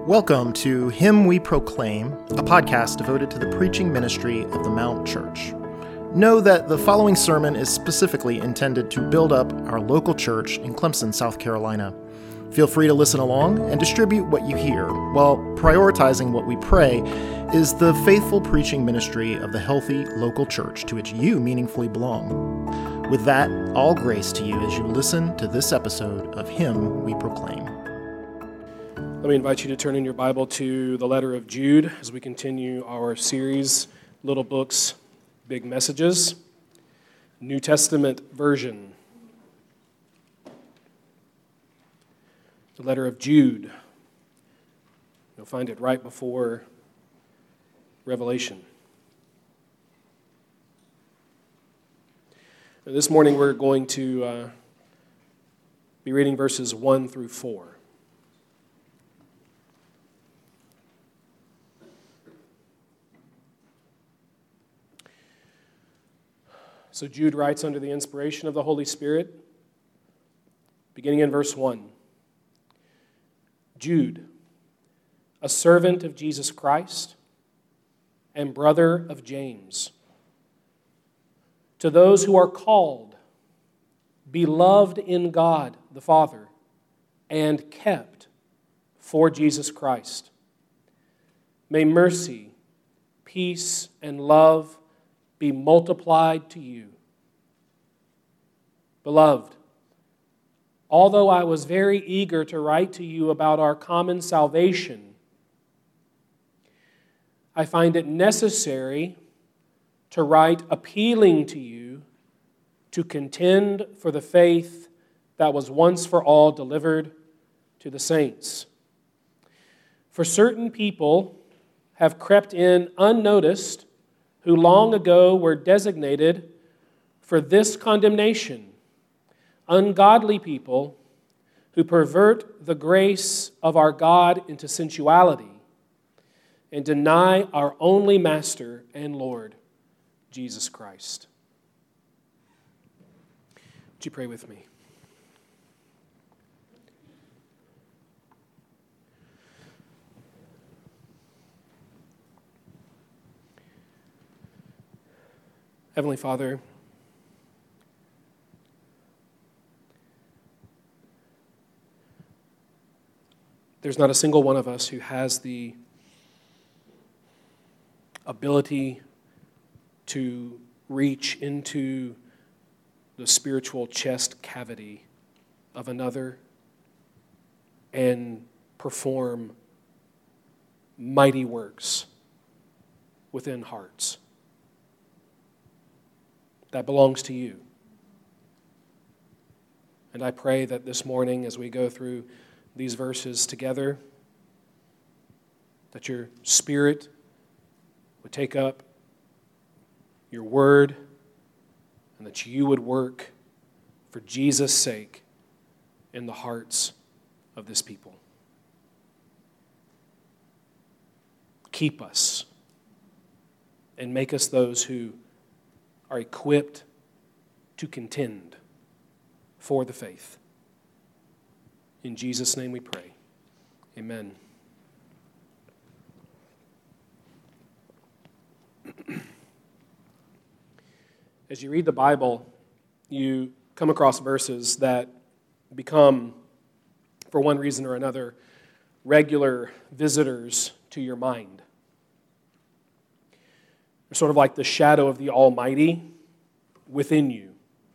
Welcome to Him We Proclaim, a podcast devoted to the preaching ministry of the Mount Church. Know that the following sermon is specifically intended to build up our local church in Clemson, South Carolina. Feel free to listen along and distribute what you hear, while prioritizing what we pray is the faithful preaching ministry of the healthy local church to which you meaningfully belong. With that, all grace to you as you listen to this episode of Him We Proclaim. Let me invite you to turn in your Bible to the letter of Jude as we continue our series, Little Books, Big Messages, New Testament version. The letter of Jude. You'll find it right before Revelation. Now, this morning we're going to be reading verses 1 through 4. So Jude writes under the inspiration of the Holy Spirit, beginning in verse 1. Jude, a servant of Jesus Christ and brother of James, to those who are called, beloved in God the Father, and kept for Jesus Christ. May mercy, peace, and love be multiplied to you. Beloved, although I was very eager to write to you about our common salvation, I find it necessary to write appealing to you to contend for the faith that was once for all delivered to the saints. For certain people have crept in unnoticed, who long ago were designated for this condemnation, ungodly people who pervert the grace of our God into sensuality and deny our only Master and Lord, Jesus Christ. Would you pray with me? Heavenly Father, there's not a single one of us who has the ability to reach into the spiritual chest cavity of another and perform mighty works within hearts. That belongs to you. And I pray that this morning, as we go through these verses together, that your Spirit would take up your word and that you would work for Jesus' sake in the hearts of this people. Keep us and make us those who are equipped to contend for the faith. In Jesus' name we pray. Amen. As you read the Bible, you come across verses that become, for one reason or another, regular visitors to your mind. They're sort of like the shadow of the Almighty within you.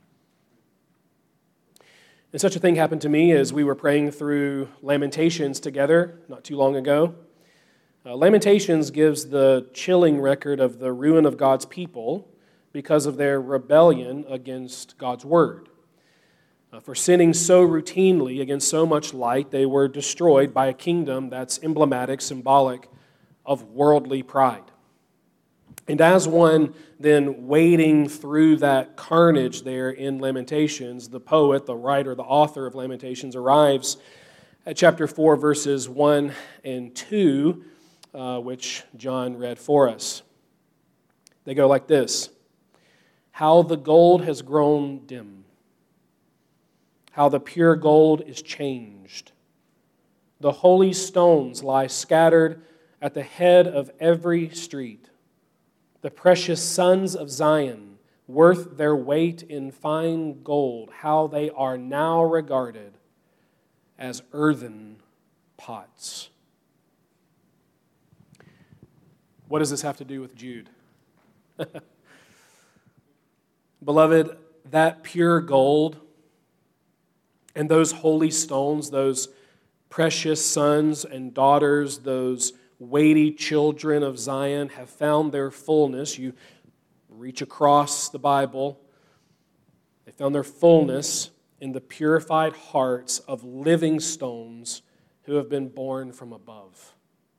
And such a thing happened to me as we were praying through Lamentations together not too long ago. Lamentations gives the chilling record of the ruin of God's people because of their rebellion against God's word. For sinning so routinely against so much light, they were destroyed by a kingdom that's emblematic, symbolic of worldly pride. And as one then wading through that carnage there in Lamentations, the poet, the writer, the author of Lamentations arrives at chapter 4, verses 1 and 2, which John read for us. They go like this: How the gold has grown dim, how the pure gold is changed. The holy stones lie scattered at the head of every street. The precious sons of Zion, worth their weight in fine gold, how they are now regarded as earthen pots. What does this have to do with Jude? Beloved, that pure gold and those holy stones, those precious sons and daughters, those weighty children of Zion have found their fullness. You reach across the Bible, they found their fullness in the purified hearts of living stones who have been born from above.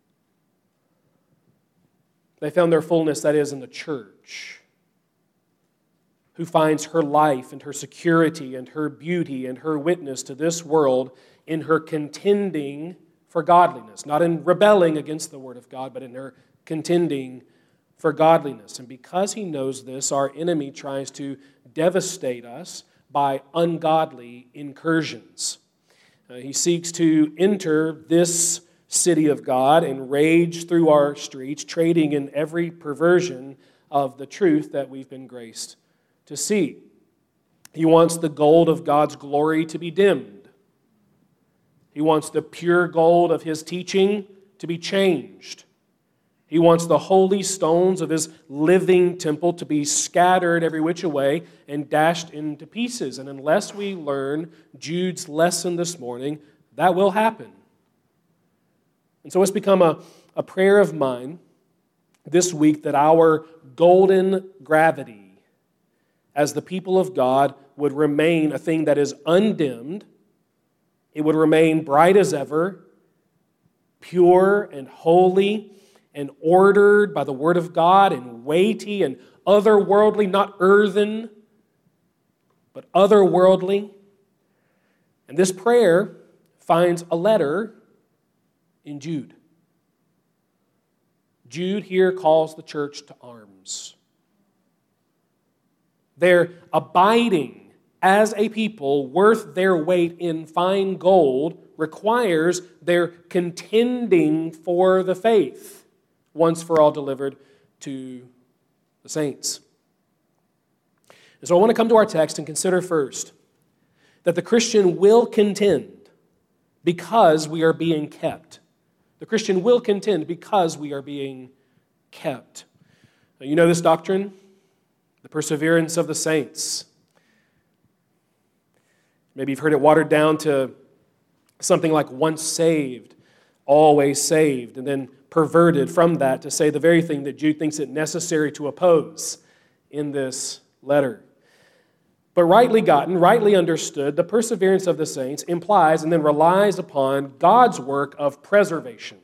They found their fullness, that is, in the church, who finds her life and her security and her beauty and her witness to this world in her contending for godliness. Not in rebelling against the Word of God, but in her contending for godliness. And because he knows this, our enemy tries to devastate us by ungodly incursions. He seeks to enter this city of God and rage through our streets, trading in every perversion of the truth that we've been graced to see. He wants the gold of God's glory to be dimmed. He wants the pure gold of his teaching to be changed. He wants the holy stones of his living temple to be scattered every which way and dashed into pieces. And unless we learn Jude's lesson this morning, that will happen. And so it's become a prayer of mine this week that our golden gravity as the people of God would remain a thing that is undimmed. It would remain bright as ever, pure and holy and ordered by the Word of God and weighty and otherworldly, not earthen, but otherworldly. And this prayer finds a letter in Jude. Jude here calls the church to arms. They're abiding as a people worth their weight in fine gold requires their contending for the faith once for all delivered to the saints. And so I want to come to our text and consider first that the Christian will contend because we are being kept. The Christian will contend because we are being kept. Now, you know this doctrine, the perseverance of the saints. Maybe you've heard it watered down to something like once saved, always saved, and then perverted from that to say the very thing that Jude thinks it necessary to oppose in this letter. But rightly gotten, rightly understood, the perseverance of the saints implies and then relies upon God's work of preservation.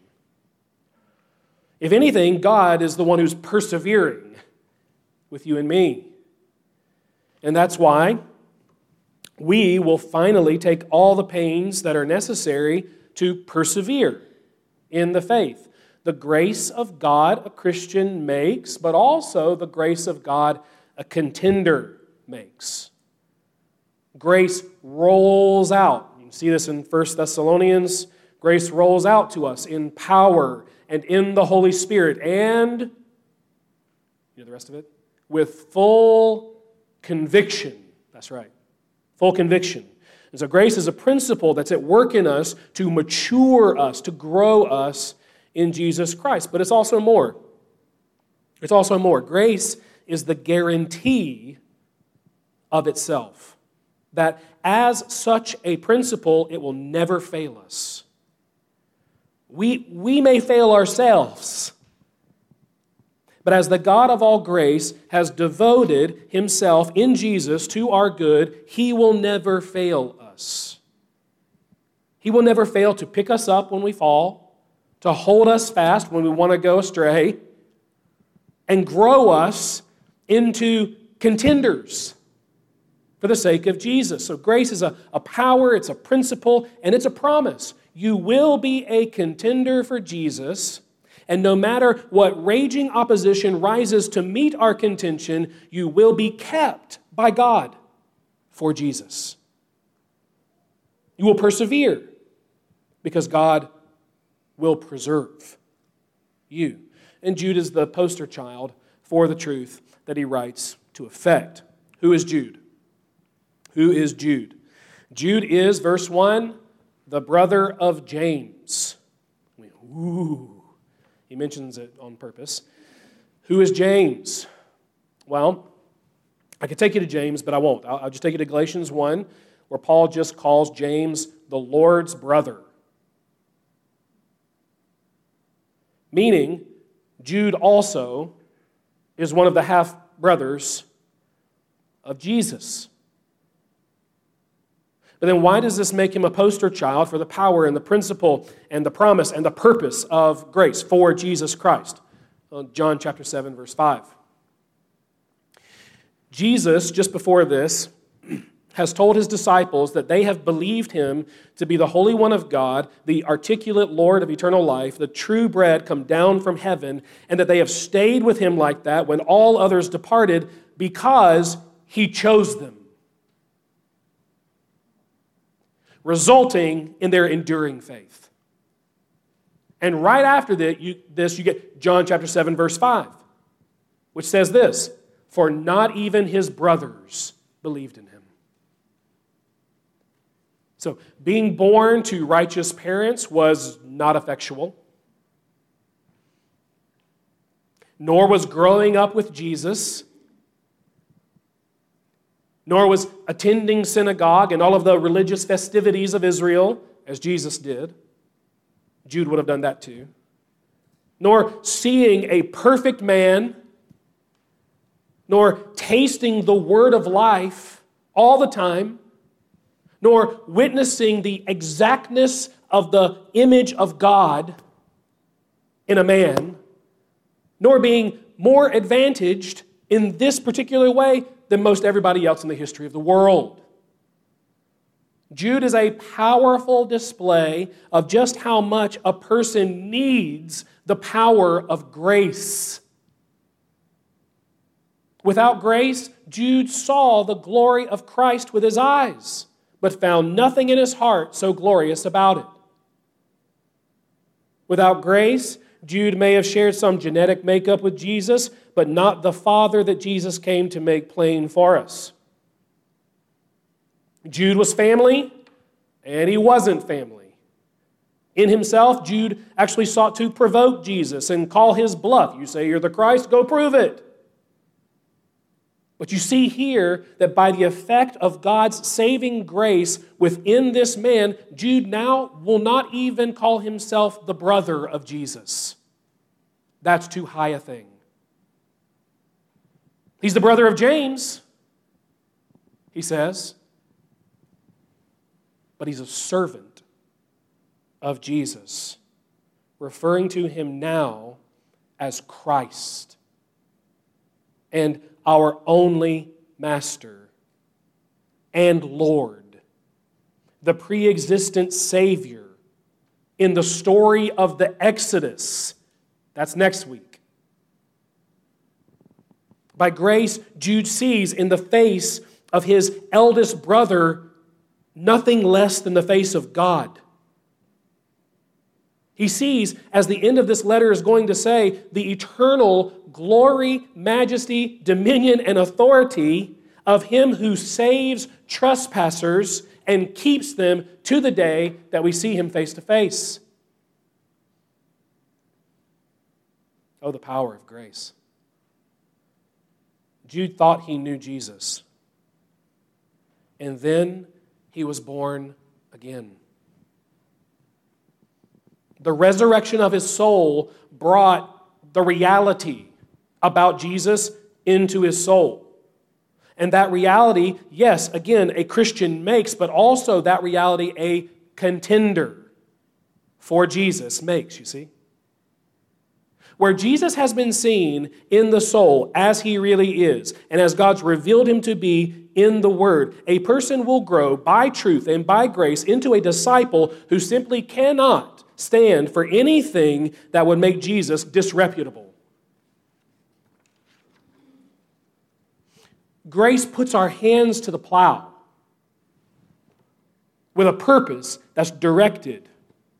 If anything, God is the one who's persevering with you and me. And that's why we will finally take all the pains that are necessary to persevere in the faith. The grace of God a Christian makes, but also the grace of God a contender makes. Grace rolls out. You can see this in 1 Thessalonians. Grace rolls out to us in power and in the Holy Spirit and, you know the rest of it? With full conviction. That's right. Full conviction. And so grace is a principle that's at work in us to mature us, to grow us in Jesus Christ. But it's also more. It's also more. Grace is the guarantee of itself. That as such a principle, it will never fail us. We may fail ourselves. But as the God of all grace has devoted himself in Jesus to our good, he will never fail us. He will never fail to pick us up when we fall, to hold us fast when we want to go astray, and grow us into contenders for the sake of Jesus. So grace is a power, it's a principle, and it's a promise. You will be a contender for Jesus, and no matter what raging opposition rises to meet our contention, you will be kept by God for Jesus. You will persevere because God will preserve you. And Jude is the poster child for the truth that he writes to effect. Who is Jude? Who is Jude? Jude is, verse 1, the brother of James. Ooh, he mentions it on purpose. Who is James? Well, I could take you to James, but I won't. I'll just take you to Galatians 1, where Paul just calls James the Lord's brother. Meaning, Jude also is one of the half-brothers of Jesus. But then why does this make him a poster child for the power and the principle and the promise and the purpose of grace for Jesus Christ? John chapter 7, verse 5. Jesus, just before this, has told his disciples that they have believed him to be the Holy One of God, the articulate Lord of eternal life, the true bread come down from heaven, and that they have stayed with him like that when all others departed because he chose them, resulting in their enduring faith. And right after this, you get John chapter 7, verse 5, which says this, "For not even his brothers believed in him." So, being born to righteous parents was not effectual, nor was growing up with Jesus, nor was attending synagogue and all of the religious festivities of Israel, as Jesus did. Jude would have done that too. Nor seeing a perfect man, nor tasting the word of life all the time, nor witnessing the exactness of the image of God in a man, nor being more advantaged in this particular way than most everybody else in the history of the world. Jude is a powerful display of just how much a person needs the power of grace. Without grace, Jude saw the glory of Christ with his eyes, but found nothing in his heart so glorious about it. Without grace, Jude may have shared some genetic makeup with Jesus, but not the Father that Jesus came to make plain for us. Jude was family, and he wasn't family. In himself, Jude actually sought to provoke Jesus and call his bluff. You say you're the Christ, go prove it. But you see here that by the effect of God's saving grace within this man, Jude now will not even call himself the brother of Jesus. That's too high a thing. He's the brother of James, he says, but he's a servant of Jesus, referring to him now as Christ and our only Master and Lord, the pre-existent Savior in the story of the Exodus. That's next week. By grace, Jude sees in the face of his eldest brother nothing less than the face of God. He sees, as the end of this letter is going to say, the eternal glory, majesty, dominion, and authority of him who saves trespassers and keeps them to the day that we see him face to face. Oh, the power of grace. Jude thought he knew Jesus. And then he was born again. The resurrection of his soul brought the reality about Jesus into his soul. And that reality, yes, again, a Christian makes, but also that reality a contender for Jesus makes, you see. Where Jesus has been seen in the soul as he really is, and as God's revealed him to be in the Word, a person will grow by truth and by grace into a disciple who simply cannot stand for anything that would make Jesus disreputable. Grace puts our hands to the plow with a purpose that's directed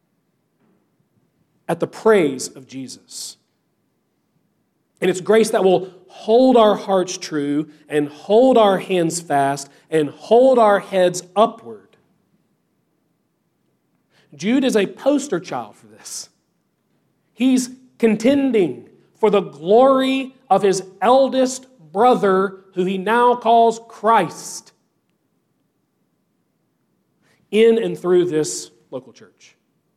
at the praise of Jesus. And it's grace that will hold our hearts true and hold our hands fast and hold our heads upward. Jude is a poster child for this. He's contending for the glory of his eldest brother, who he now calls Christ, in and through this local church.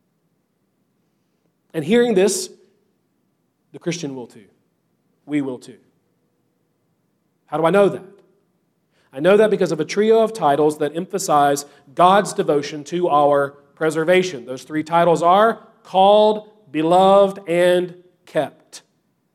And hearing this, the Christian will too. We will too. How do I know that? I know that because of a trio of titles that emphasize God's devotion to our preservation. Those three titles are called, beloved, and kept.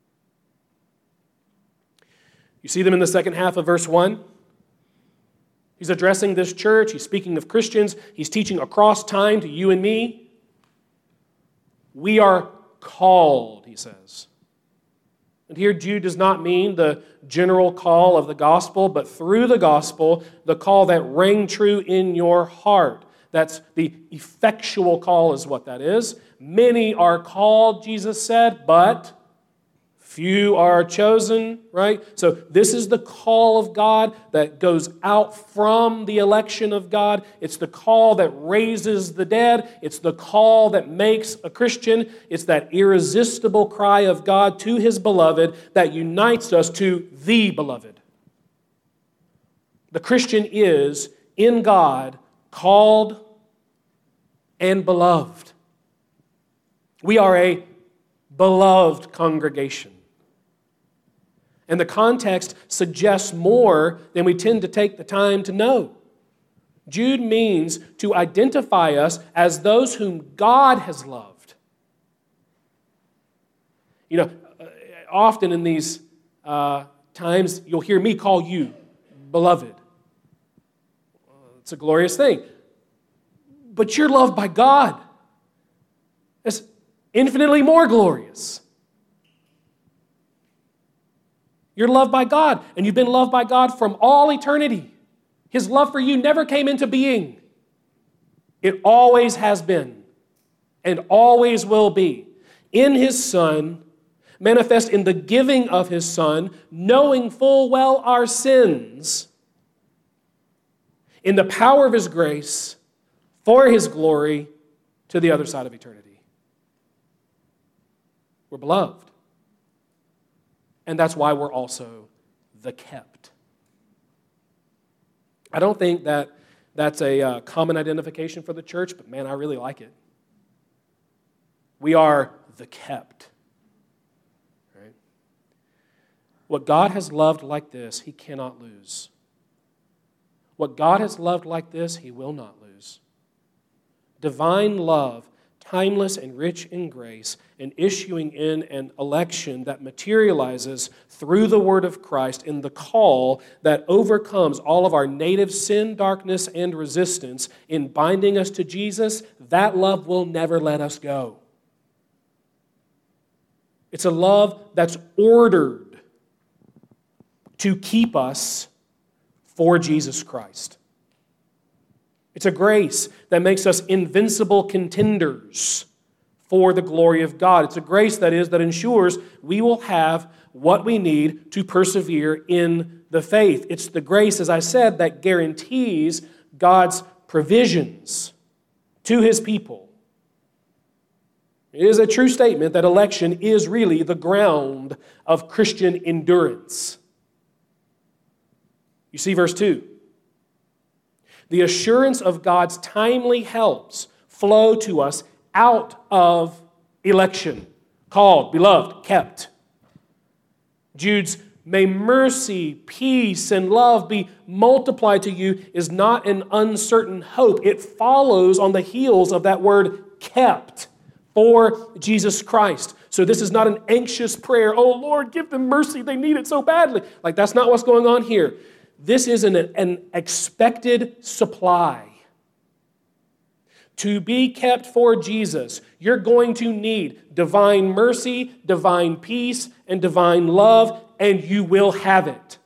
You see them in the second half of verse 1. He's addressing this church. He's speaking of Christians. He's teaching across time to you and me. We are called, he says. And here Jude does not mean the general call of the gospel, but through the gospel, the call that rang true in your heart. That's the effectual call is what that is. Many are called, Jesus said, but few are chosen, right? So this is the call of God that goes out from the election of God. It's the call that raises the dead. It's the call that makes a Christian. It's that irresistible cry of God to his beloved that unites us to the beloved. The Christian is, in God, called and beloved. We are a beloved congregation. And the context suggests more than we tend to take the time to know. Jude means to identify us as those whom God has loved. You know, often in these times, you'll hear me call you beloved. It's a glorious thing. But you're loved by God. It's infinitely more glorious. You're loved by God, and you've been loved by God from all eternity. His love for you never came into being. It always has been and always will be. In his Son, manifest in the giving of his Son, knowing full well our sins, in the power of his grace, for his glory, to the other side of eternity. We're beloved. And that's why we're also the kept. I don't think that that's a common identification for the church, but man, I really like it. We are the kept. Right? What God has loved like this, he cannot lose. What God has loved like this, he will not lose. Divine love, timeless and rich in grace, and issuing in an election that materializes through the word of Christ in the call that overcomes all of our native sin, darkness, and resistance in binding us to Jesus, that love will never let us go. It's a love that's ordered to keep us for Jesus Christ. It's a grace that makes us invincible contenders for the glory of God. It's a grace, that ensures we will have what we need to persevere in the faith. It's the grace, as I said, that guarantees God's provisions to his people. It is a true statement that election is really the ground of Christian endurance. You see verse 2. The assurance of God's timely helps flow to us out of election, called, beloved, kept. Jude's may mercy, peace, and love be multiplied to you is not an uncertain hope. It follows on the heels of that word kept for Jesus Christ. So this is not an anxious prayer. Oh, Lord, give them mercy. They need it so badly. Like, that's not what's going on here. This is an expected supply. To be kept for Jesus, you're going to need divine mercy, divine peace, and divine love, and you will have it.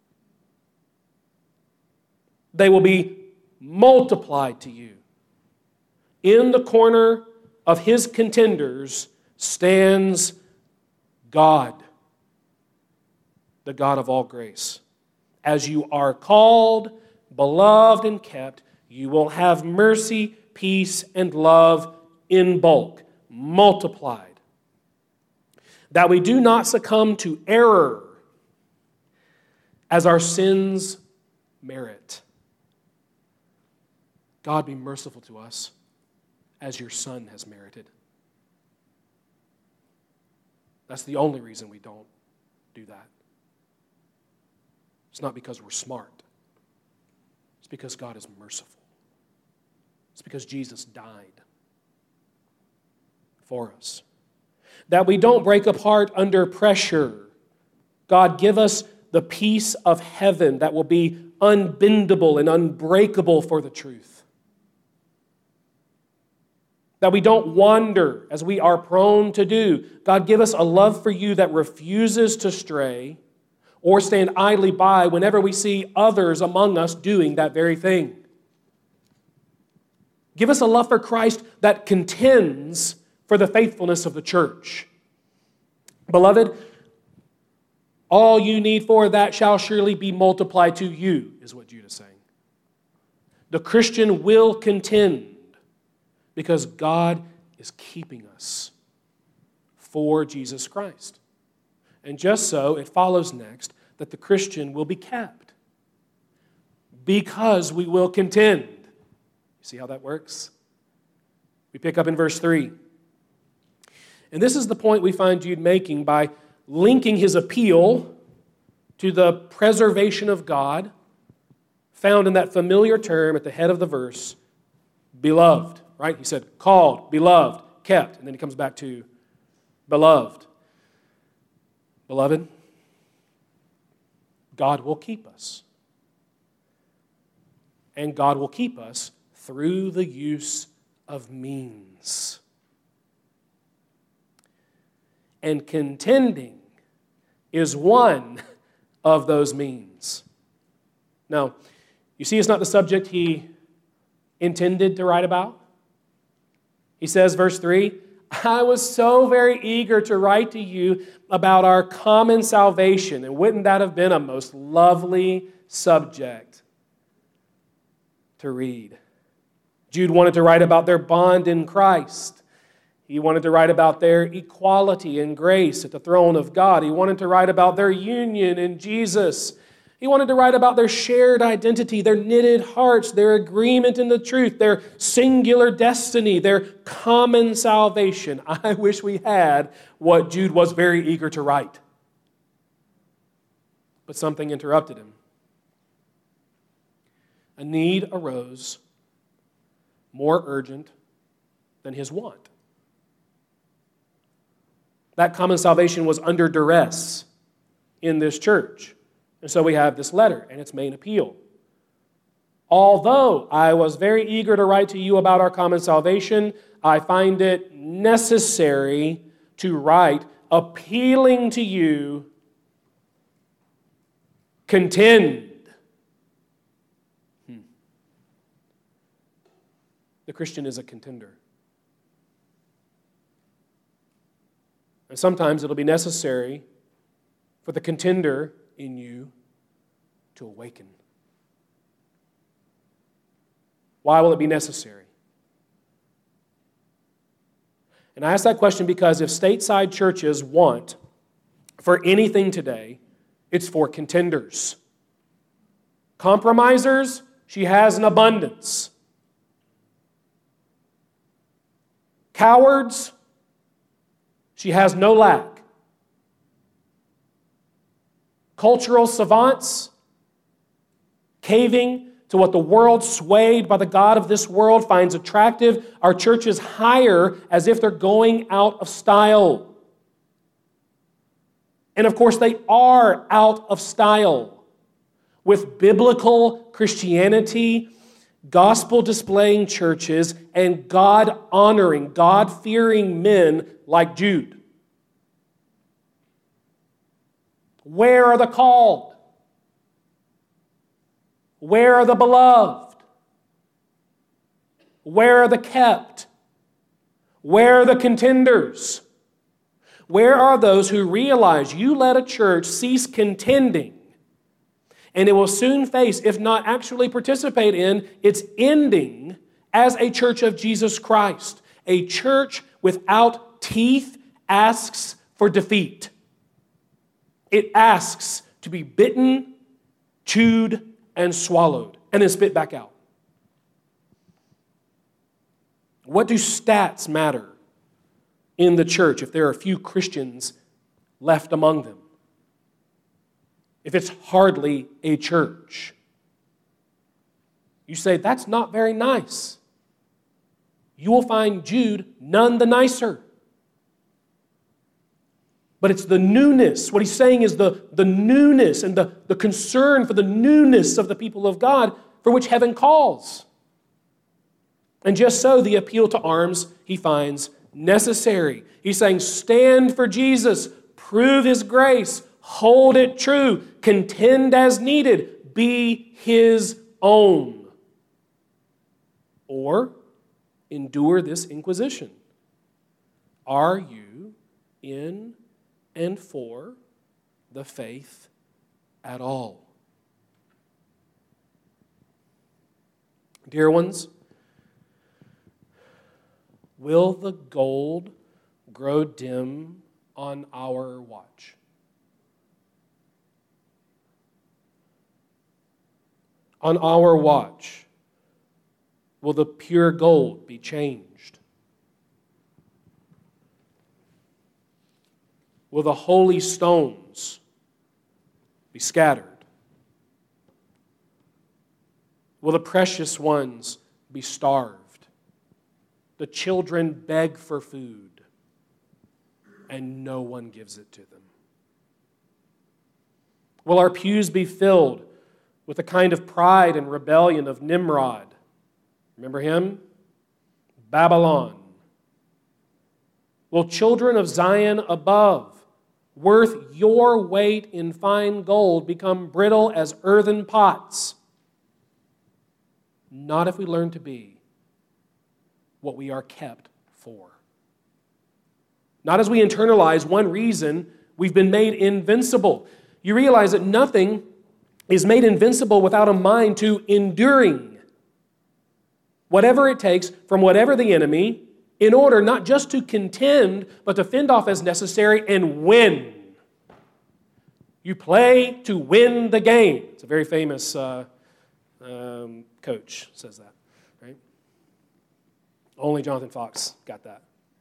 They will be multiplied to you. In the corner of his contenders, stands God, the God of all grace. As you are called, beloved, and kept, you will have mercy, peace, and love in bulk, multiplied, that we do not succumb to error as our sins merit. God, be merciful to us as your Son has merited. That's the only reason we don't do that. It's not because we're smart. It's because God is merciful. It's because Jesus died for us. That we don't break apart under pressure. God, give us the peace of heaven that will be unbendable and unbreakable for the truth. That we don't wander as we are prone to do. God, give us a love for you that refuses to stray or stand idly by whenever we see others among us doing that very thing. Give us a love for Christ that contends for the faithfulness of the church. Beloved, all you need for that shall surely be multiplied to you, is what Jude is saying. The Christian will contend because God is keeping us for Jesus Christ. And just so, it follows next that the Christian will be kept because we will contend. You see how that works? We pick up in verse 3. And this is the point we find Jude making by linking his appeal to the preservation of God, found in that familiar term at the head of the verse, beloved, right? He said, called, beloved, kept, and then he comes back to beloved. Beloved, God will keep us. And God will keep us through the use of means. And contending is one of those means. Now, you see it's not the subject he intended to write about. He says, verse 3, I was so very eager to write to you about our common salvation. And wouldn't that have been a most lovely subject to read? Jude wanted to write about their bond in Christ. He wanted to write about their equality in grace at the throne of God. He wanted to write about their union in Jesus. He wanted to write about their shared identity, their knitted hearts, their agreement in the truth, their singular destiny, their common salvation. I wish we had what Jude was very eager to write. But something interrupted him. A need arose more urgent than his want. That common salvation was under duress in this church. And so we have this letter and its main appeal. Although I was very eager to write to you about our common salvation, I find it necessary to write appealing to you, contend. The Christian is a contender. And sometimes it'll be necessary for the contender in you to awaken. Why will it be necessary? And I ask that question because if stateside churches want for anything today, it's for contenders. Compromisers, she has an abundance. Cowards, she has no lack. Cultural savants, caving to what the world swayed by the God of this world finds attractive, our churches hire as if they're going out of style. And of course, they are out of style. With biblical Christianity, gospel-displaying churches, and God-honoring, God-fearing men like Jude. Where are the called? Where are the beloved? Where are the kept? Where are the contenders? Where are those who realize you let a church cease contending, and it will soon face, if not actually participate in, its ending as a church of Jesus Christ? A church without teeth asks for defeat. It asks to be bitten, chewed, and swallowed, and then spit back out. What do stats matter in the church if there are a few Christians left among them? If it's hardly a church? You say, that's not very nice. You will find Jude none the nicer. But it's the newness. What he's saying is the newness and the concern for the newness of the people of God for which heaven calls. And just so, the appeal to arms he finds necessary. He's saying, stand for Jesus, prove his grace, hold it true, contend as needed, be his own. Or endure this inquisition. Are you in and for the faith at all? Dear ones, will the gold grow dim on our watch? On our watch, will the pure gold be changed? Will the holy stones be scattered? Will the precious ones be starved? The children beg for food, and no one gives it to them. Will our pews be filled with the kind of pride and rebellion of Nimrod? Remember him? Babylon. Will children of Zion above, worth your weight in fine gold, become brittle as earthen pots? Not if we learn to be what we are kept for. Not as we internalize one reason we've been made invincible. You realize that nothing is made invincible without a mind to enduring whatever it takes from whatever the enemy, in order not just to contend, but to fend off as necessary and win. You play to win the game. It's a very famous coach says that. Only Jonathan Fox got that.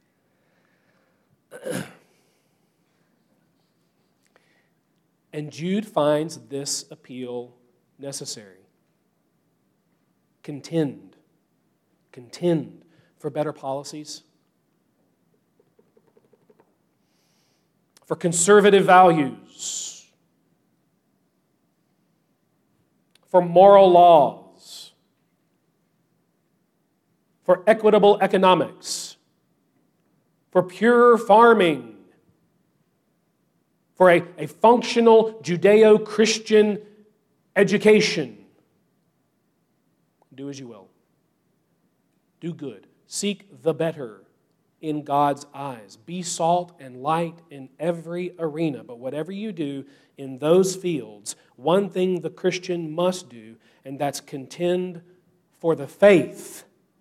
And Jude finds this appeal necessary. Contend. Contend for better policies, for conservative values, for moral laws, for equitable economics, for pure farming, for a functional Judeo-Christian education. Do as you will. Do good. Seek the better in God's eyes. Be salt and light in every arena. But whatever you do in those fields, one thing the Christian must do, and that's contend for the faith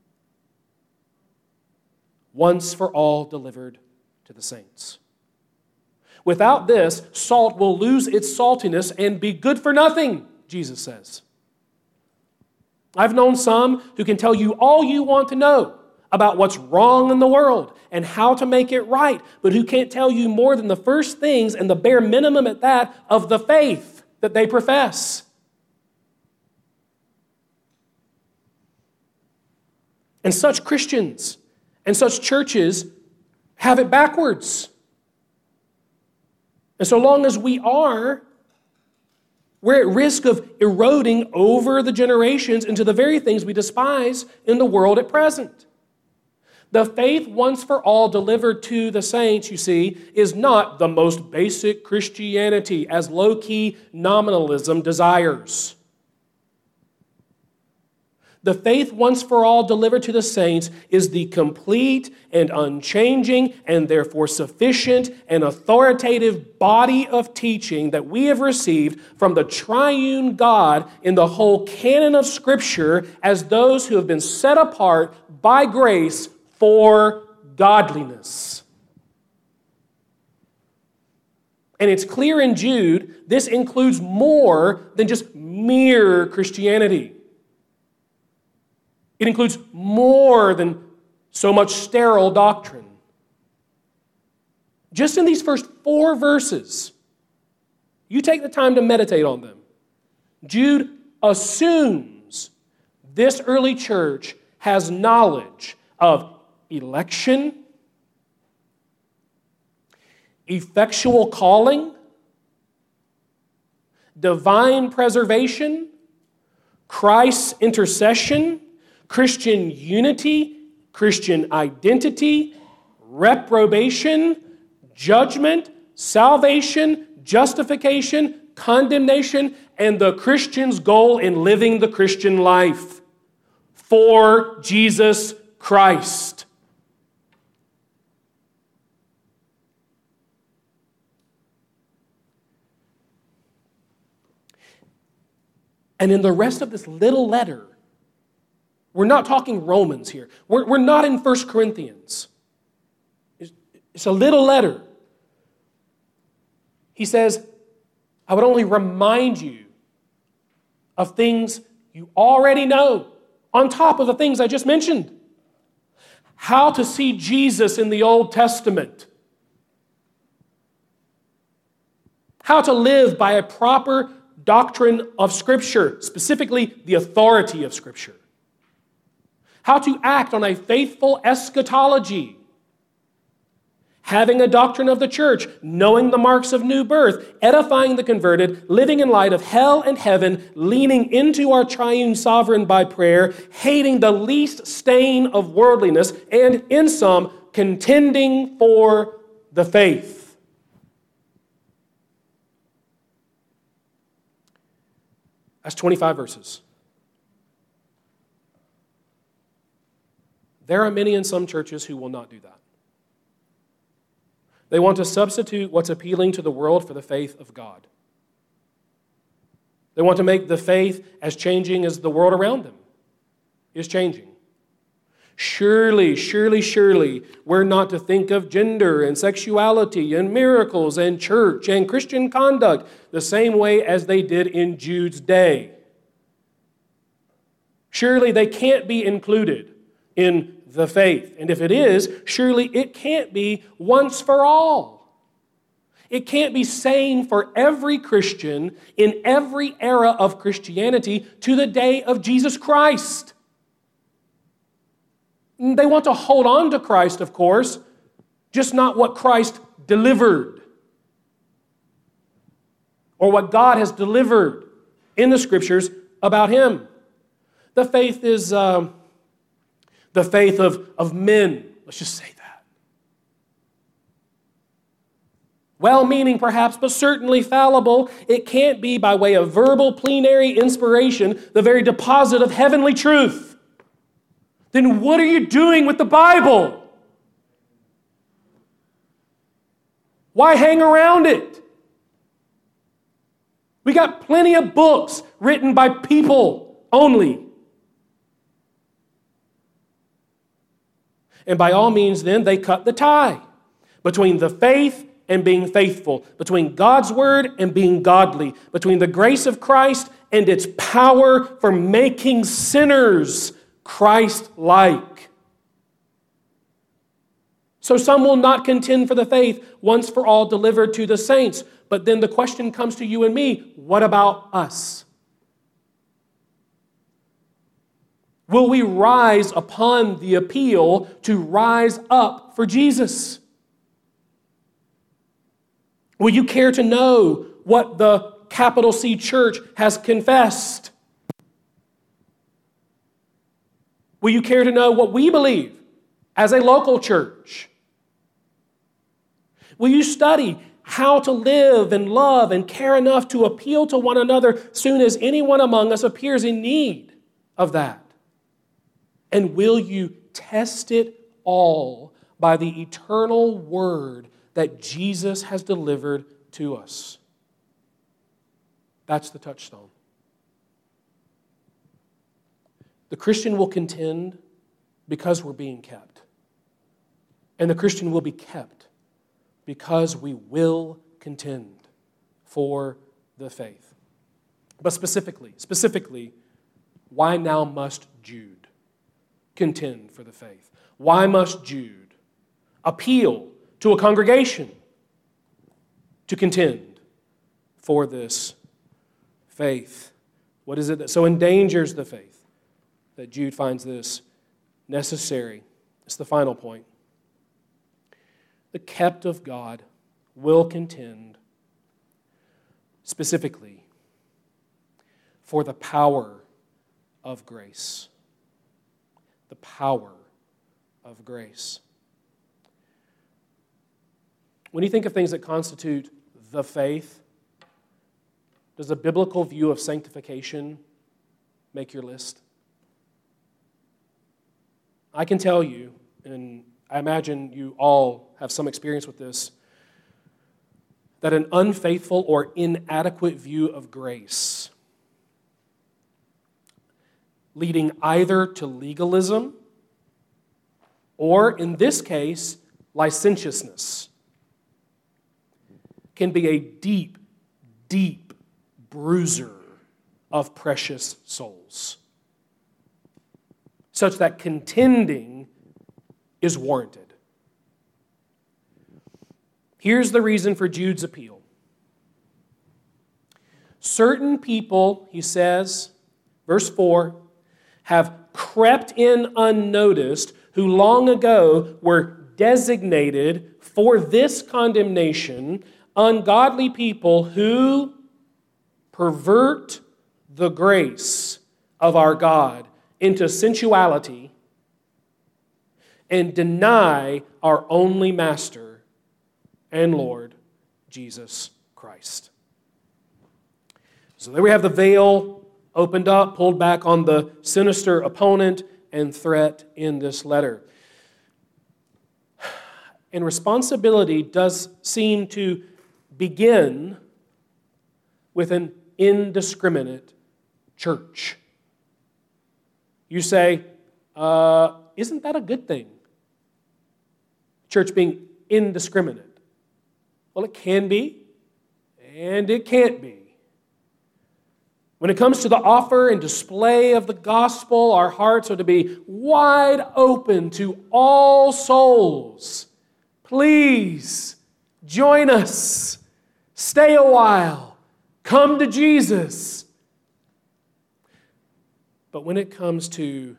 once for all delivered to the saints. Without this, salt will lose its saltiness and be good for nothing, Jesus says. I've known some who can tell you all you want to know about what's wrong in the world and how to make it right, but who can't tell you more than the first things and the bare minimum at that of the faith that they profess. And such Christians and such churches have it backwards. And so long as we're at risk of eroding over the generations into the very things we despise in the world at present. The faith once for all delivered to the saints, you see, is not the most basic Christianity as low-key nominalism desires. The faith once for all delivered to the saints is the complete and unchanging and therefore sufficient and authoritative body of teaching that we have received from the triune God in the whole canon of Scripture as those who have been set apart by grace for godliness. And it's clear in Jude, this includes more than just mere Christianity. It includes more than so much sterile doctrine. Just in these first 4 verses, you take the time to meditate on them. Jude assumes this early church has knowledge of election, effectual calling, divine preservation, Christ's intercession, Christian unity, Christian identity, reprobation, judgment, salvation, justification, condemnation, and the Christian's goal in living the Christian life for Jesus Christ. And in the rest of this little letter, we're not talking Romans here. We're not in 1 Corinthians. It's a little letter. He says, I would only remind you of things you already know, on top of the things I just mentioned. How to see Jesus in the Old Testament. How to live by a proper doctrine of Scripture, specifically the authority of Scripture. How to act on a faithful eschatology. Having a doctrine of the church, knowing the marks of new birth, edifying the converted, living in light of hell and heaven, leaning into our triune sovereign by prayer, hating the least stain of worldliness, and in sum, contending for the faith. That's 25 verses. There are many in some churches who will not do that. They want to substitute what's appealing to the world for the faith of God. They want to make the faith as changing as the world around them is changing. Surely, we're not to think of gender and sexuality and miracles and church and Christian conduct the same way as they did in Jude's day. Surely they can't be included in the faith. And if it is, surely it can't be once for all. It can't be same for every Christian in every era of Christianity to the day of Jesus Christ. They want to hold on to Christ, of course, just not what Christ delivered or what God has delivered in the Scriptures about Him. The faith is the faith of men. Let's just say that. Well-meaning perhaps, but certainly fallible. It can't be by way of verbal plenary inspiration, the very deposit of heavenly truth. Then what are you doing with the Bible? Why hang around it? We got plenty of books written by people only. And by all means, then, they cut the tie between the faith and being faithful, between God's word and being godly, between the grace of Christ and its power for making sinners Christ-like. So some will not contend for the faith once for all delivered to the saints. But then the question comes to you and me, what about us? Will we rise upon the appeal to rise up for Jesus? Will you care to know what the capital C church has confessed? Will you care to know what we believe as a local church? Will you study how to live and love and care enough to appeal to one another soon as anyone among us appears in need of that? And will you test it all by the eternal word that Jesus has delivered to us? That's the touchstone. The Christian will contend because we're being kept. And the Christian will be kept because we will contend for the faith. But specifically, why now must Jude contend for the faith? Why must Jude appeal to a congregation to contend for this faith? What is it that so endangers the faith that Jude finds this necessary? It's the final point. The kept of God will contend specifically for the power of grace. The power of grace. When you think of things that constitute the faith, does a biblical view of sanctification make your list? I can tell you, and I imagine you all have some experience with this, that an unfaithful or inadequate view of grace, leading either to legalism or, in this case, licentiousness, can be a deep, deep bruiser of precious souls, such that contending is warranted. Here's the reason for Jude's appeal. Certain people, he says, verse 4, have crept in unnoticed, who long ago were designated for this condemnation, ungodly people who pervert the grace of our God into sensuality and deny our only Master and Lord, Jesus Christ. So there we have the veil opened up, pulled back on the sinister opponent and threat in this letter. And responsibility does seem to begin with an indiscriminate church. You say, isn't that a good thing? Church being indiscriminate. Well, it can be, and it can't be. When it comes to the offer and display of the gospel, our hearts are to be wide open to all souls. Please join us. Stay a while. Come to Jesus. But when it comes to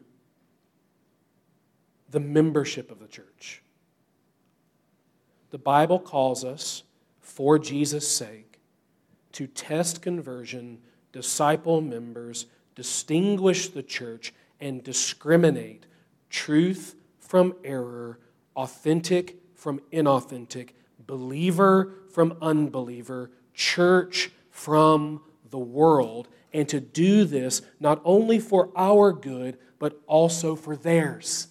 the membership of the church, the Bible calls us, for Jesus' sake, to test conversion, disciple members, distinguish the church, and discriminate truth from error, authentic from inauthentic, believer from unbeliever, church from the world, and to do this not only for our good, but also for theirs.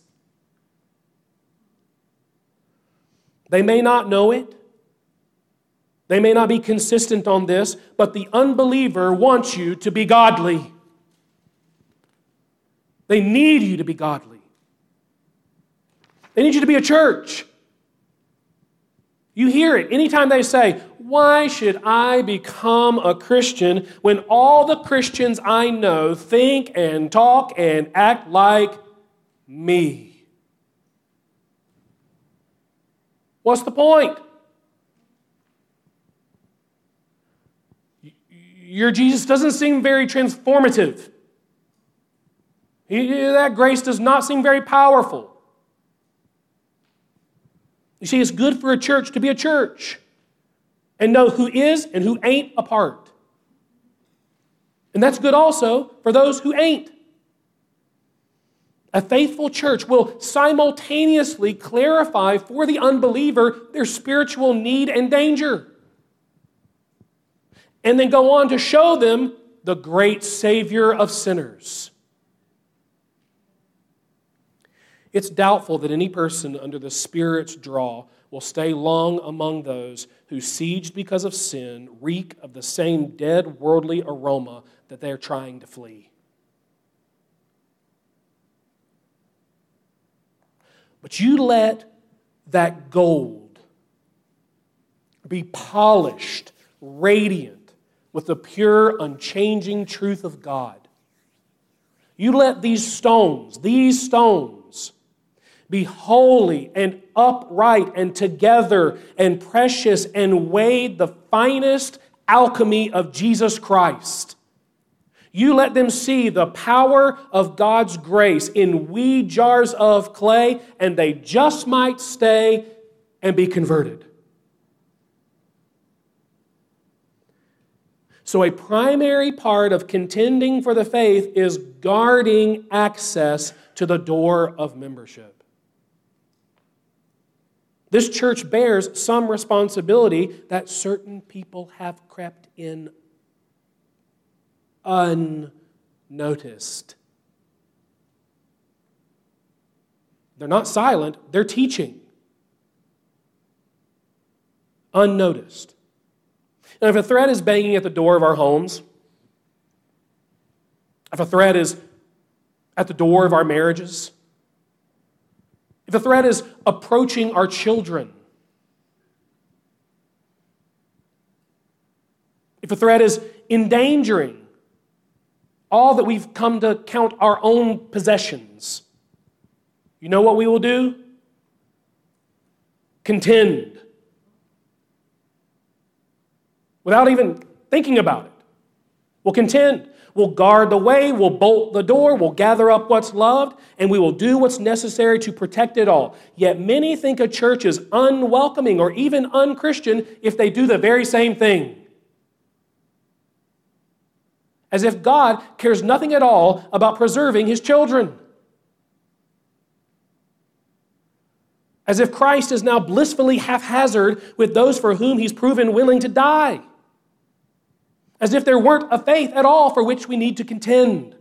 They may not know it. They may not be consistent on this, but the unbeliever wants you to be godly. They need you to be godly. They need you to be a church. You hear it anytime they say, why should I become a Christian when all the Christians I know think and talk and act like me? What's the point? Your Jesus doesn't seem very transformative. That grace does not seem very powerful. You see, it's good for a church to be a church and know who is and who ain't a part. And that's good also for those who ain't. A faithful church will simultaneously clarify for the unbeliever their spiritual need and danger, and then go on to show them the great Savior of sinners. It's doubtful that any person under the Spirit's draw will stay long among those who, sieged because of sin, reek of the same dead worldly aroma that they're trying to flee. But you let that gold be polished, radiant, with the pure, unchanging truth of God. You let these stones, be holy and upright and together and precious and weighed the finest alchemy of Jesus Christ. You let them see the power of God's grace in wee jars of clay, and they just might stay and be converted. So a primary part of contending for the faith is guarding access to the door of membership. This church bears some responsibility that certain people have crept in unnoticed. They're not silent, they're teaching. Unnoticed. And if a threat is banging at the door of our homes, if a threat is at the door of our marriages, if a threat is approaching our children, if a threat is endangering all that we've come to count our own possessions, you know what we will do? Contend. Without even thinking about it. We'll contend. We'll guard the way, we'll bolt the door, we'll gather up what's loved, and we will do what's necessary to protect it all. Yet many think a church is unwelcoming or even unchristian if they do the very same thing. As if God cares nothing at all about preserving His children. As if Christ is now blissfully haphazard with those for whom He's proven willing to die. As if there weren't a faith at all for which we need to contend.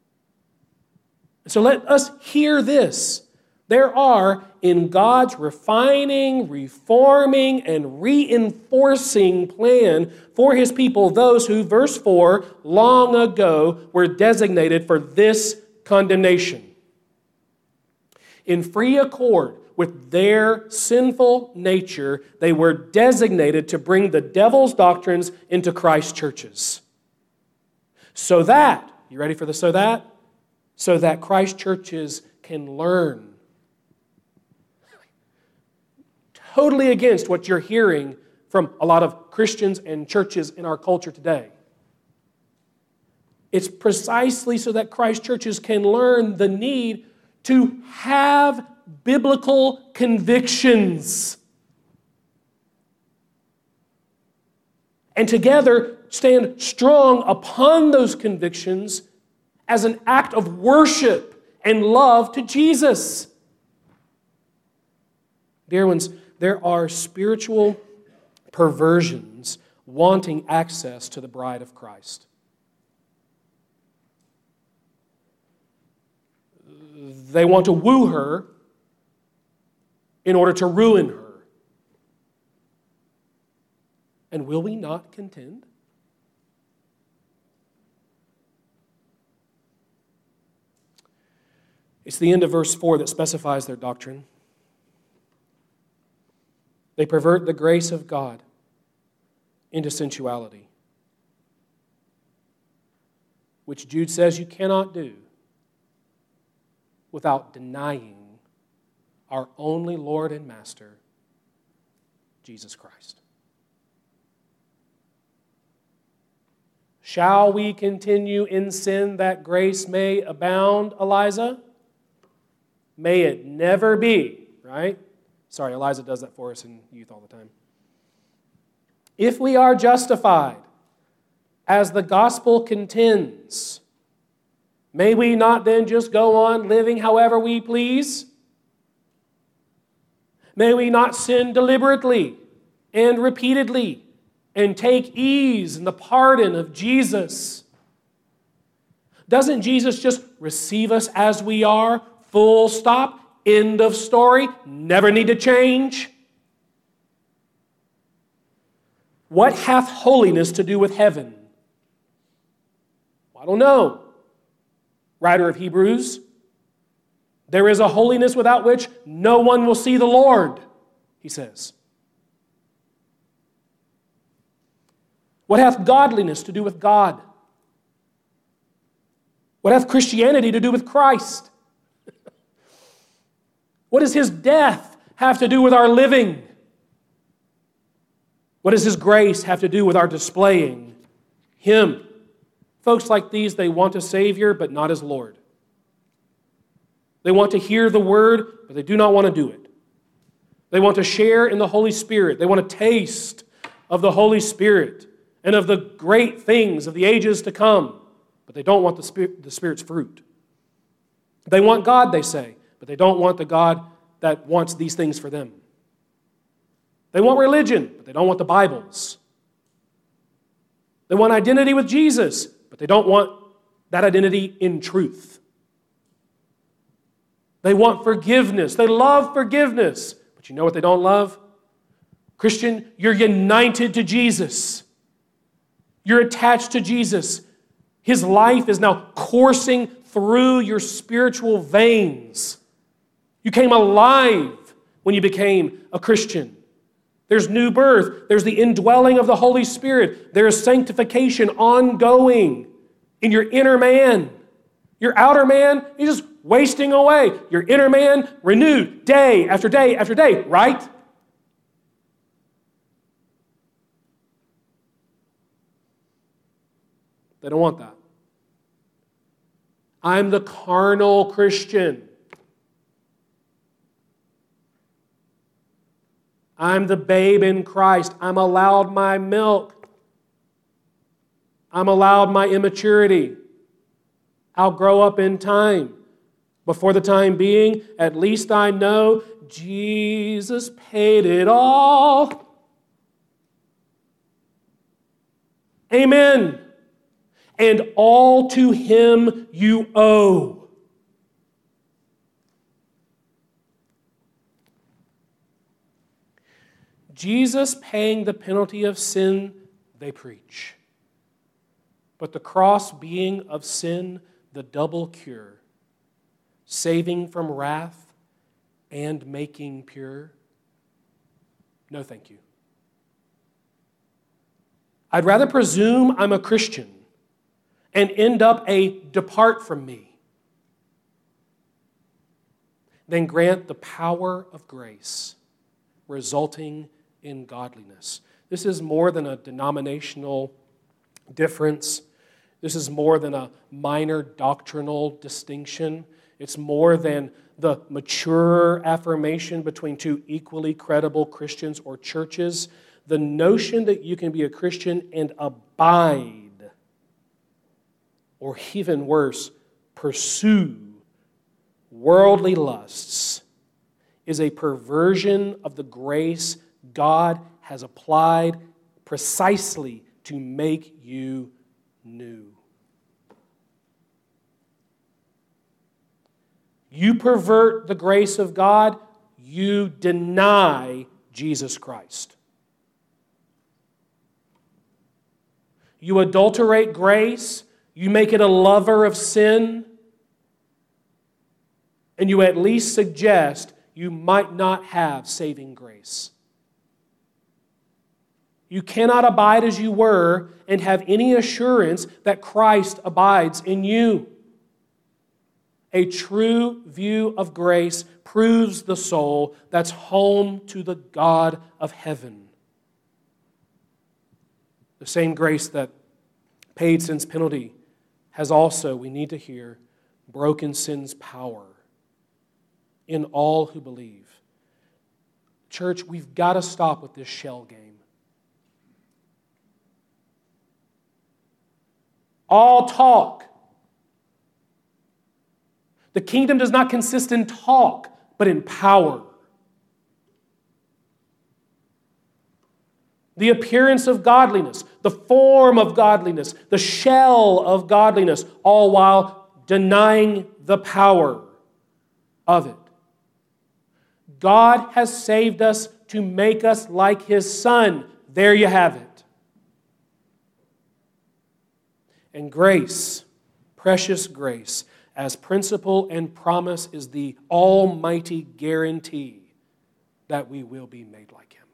So let us hear this. There are, in God's refining, reforming, and reinforcing plan for His people, those who, verse 4, long ago were designated for this condemnation. In free accord with their sinful nature, they were designated to bring the devil's doctrines into Christ's churches. So that, you ready for the so that? So that Christ's churches can learn. Totally against what you're hearing from a lot of Christians and churches in our culture today. It's precisely so that Christ's churches can learn the need to have biblical convictions. And together stand strong upon those convictions as an act of worship and love to Jesus. Dear ones, there are spiritual perversions wanting access to the bride of Christ. They want to woo her in order to ruin her. And will we not contend? It's the end of verse 4 that specifies their doctrine. They pervert the grace of God into sensuality, which Jude says you cannot do without denying our only Lord and Master, Jesus Christ. Shall we continue in sin that grace may abound, Eliza? May it never be, right? Sorry, Eliza does that for us in youth all the time. If we are justified, as the gospel contends, may we not then just go on living however we please? May we not sin deliberately and repeatedly and take ease in the pardon of Jesus? Doesn't Jesus just receive us as we are, full stop? End of story. Never need to change. What hath holiness to do with heaven? Well, I don't know. Writer of Hebrews, there is a holiness without which no one will see the Lord, he says. What hath godliness to do with God? What hath Christianity to do with Christ? What does his death have to do with our living? What does his grace have to do with our displaying him? Folks like these, they want a Savior, but not as Lord. They want to hear the word, but they do not want to do it. They want to share in the Holy Spirit. They want a taste of the Holy Spirit and of the great things of the ages to come, but they don't want the Spirit's fruit. They want God, they say, but they don't want the God that wants these things for them. They want religion, but they don't want the Bibles. They want identity with Jesus, but they don't want that identity in truth. They want forgiveness. They love forgiveness. But you know what they don't love? Christian, you're united to Jesus. You're attached to Jesus. His life is now coursing through your spiritual veins. You came alive when you became a Christian. There's new birth. There's the indwelling of the Holy Spirit. There's sanctification ongoing in your inner man. Your outer man, he's just wasting away. Your inner man, renewed day after day after day, right? They don't want that. I'm the carnal Christian. I'm the babe in Christ. I'm allowed my milk. I'm allowed my immaturity. I'll grow up in time. Before the time being, at least I know Jesus paid it all. Amen. And all to him you owe. Jesus paying the penalty of sin, they preach. But the cross being of sin, the double cure, saving from wrath and making pure, no thank you. I'd rather presume I'm a Christian and end up a depart from me than grant the power of grace resulting in godliness. This is more than a denominational difference. This is more than a minor doctrinal distinction. It's more than the mature affirmation between two equally credible Christians or churches. The notion that you can be a Christian and abide, or even worse, pursue worldly lusts, is a perversion of the grace God has applied precisely to make you new. You pervert the grace of God, you deny Jesus Christ. You adulterate grace, you make it a lover of sin, and you at least suggest you might not have saving grace. You cannot abide as you were and have any assurance that Christ abides in you. A true view of grace proves the soul that's home to the God of heaven. The same grace that paid sin's penalty has also, we need to hear, broken sin's power in all who believe. Church, we've got to stop with this shell game. All talk. The kingdom does not consist in talk, but in power. The appearance of godliness, the form of godliness, the shell of godliness, all while denying the power of it. God has saved us to make us like His Son. There you have it. And grace, precious grace, as principle and promise is the almighty guarantee that we will be made like Him.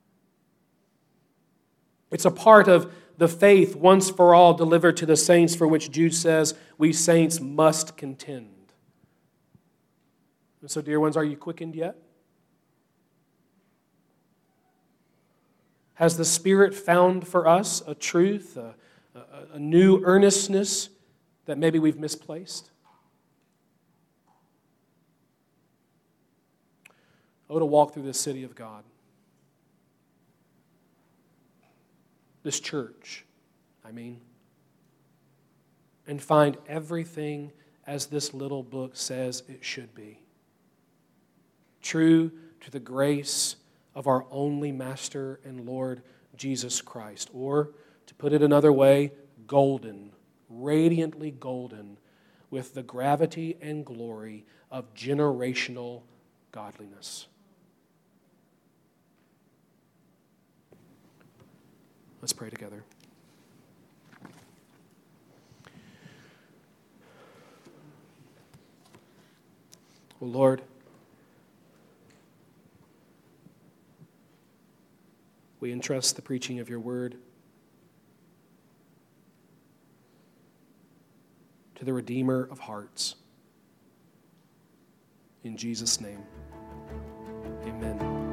It's a part of the faith once for all delivered to the saints, for which Jude says we saints must contend. And so, dear ones, are you quickened yet? Has the Spirit found for us a truth, a new earnestness that maybe we've misplaced? Oh, to walk through this city of God, this church, and find everything as this little book says it should be. True to the grace of our only Master and Lord Jesus Christ. Or, to put it another way, golden, radiantly golden, with the gravity and glory of generational godliness. Let's pray together. Oh Lord, we entrust the preaching of your word to the Redeemer of hearts. In Jesus' name, amen.